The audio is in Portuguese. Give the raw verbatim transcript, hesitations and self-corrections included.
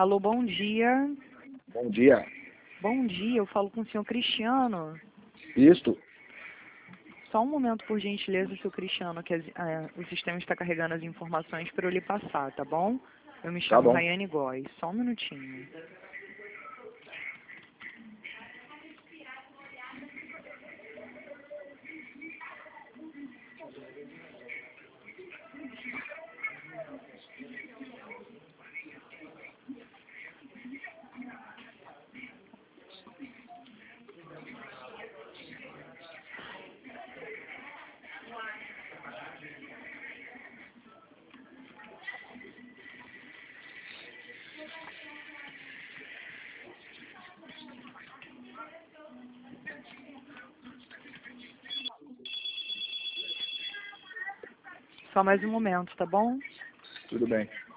Alô, bom dia. Bom dia. Bom dia, eu falo com o senhor Cristiano. Isto? Só um momento, por gentileza, seu Cristiano, que as, ah, o sistema está carregando as informações para eu lhe passar, tá bom? Eu me Tá chamo bom. Rayane Góes. Só um minutinho. Só mais um momento, tá bom? Tudo bem.